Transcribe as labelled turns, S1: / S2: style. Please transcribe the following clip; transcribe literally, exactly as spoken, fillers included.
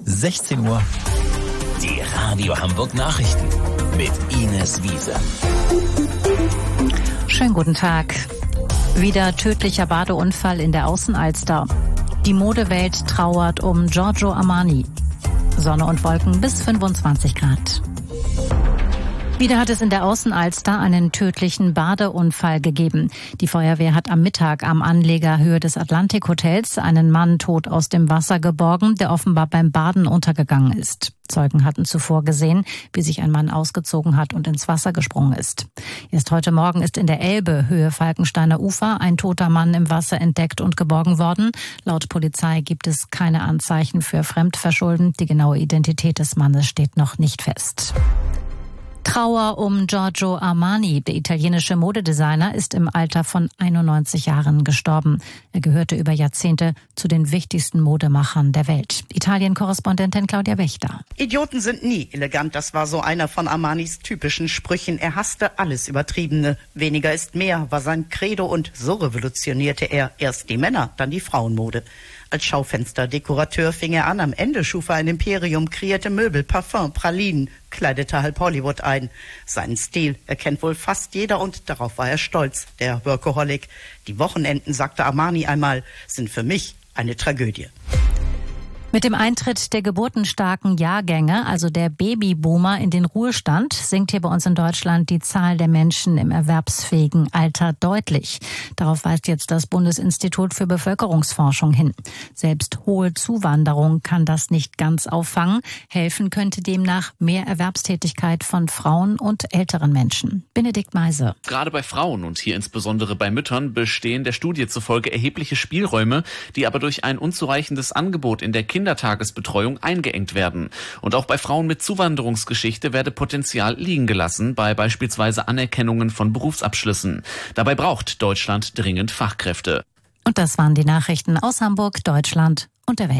S1: sechzehn Uhr. Die Radio Hamburg Nachrichten mit Ines Wiese.
S2: Schönen guten Tag. Wieder tödlicher Badeunfall in der Außenalster. Die Modewelt trauert um Giorgio Armani. Sonne und Wolken bis fünfundzwanzig Grad. Wieder hat es in der Außenalster einen tödlichen Badeunfall gegeben. Die Feuerwehr hat am Mittag am Anleger Höhe des Atlantik-Hotels einen Mann tot aus dem Wasser geborgen, der offenbar beim Baden untergegangen ist. Zeugen hatten zuvor gesehen, wie sich ein Mann ausgezogen hat und ins Wasser gesprungen ist. Erst heute Morgen ist in der Elbe, Höhe Falkensteiner Ufer, ein toter Mann im Wasser entdeckt und geborgen worden. Laut Polizei gibt es keine Anzeichen für Fremdverschulden. Die genaue Identität des Mannes steht noch nicht fest. Trauer um Giorgio Armani. Der italienische Modedesigner ist im Alter von einundneunzig Jahren gestorben. Er gehörte über Jahrzehnte zu den wichtigsten Modemachern der Welt. Italien-Korrespondentin Claudia Wächter.
S3: Idioten sind nie elegant, das war so einer von Armanis typischen Sprüchen. Er hasste alles Übertriebene. Weniger ist mehr, war sein Credo, und so revolutionierte er erst die Männer, dann die Frauenmode. Als Schaufensterdekorateur fing er an, am Ende schuf er ein Imperium, kreierte Möbel, Parfum, Pralinen, kleidete halb Hollywood ein. Seinen Stil erkennt wohl fast jeder und darauf war er stolz, der Workaholic. Die Wochenenden, sagte Armani einmal, sind für mich eine Tragödie.
S2: Mit dem Eintritt der geburtenstarken Jahrgänge, also der Babyboomer, in den Ruhestand, sinkt hier bei uns in Deutschland die Zahl der Menschen im erwerbsfähigen Alter deutlich. Darauf weist jetzt das Bundesinstitut für Bevölkerungsforschung hin. Selbst hohe Zuwanderung kann das nicht ganz auffangen. Helfen könnte demnach mehr Erwerbstätigkeit von Frauen und älteren Menschen. Benedikt Meise.
S4: Gerade bei Frauen und hier insbesondere bei Müttern bestehen der Studie zufolge erhebliche Spielräume, die aber durch ein unzureichendes Angebot in der Kindertagesbetreuung eingeengt werden. Und auch bei Frauen mit Zuwanderungsgeschichte werde Potenzial liegen gelassen, bei beispielsweise Anerkennungen von Berufsabschlüssen. Dabei braucht Deutschland dringend Fachkräfte.
S2: Und das waren die Nachrichten aus Hamburg, Deutschland und der Welt.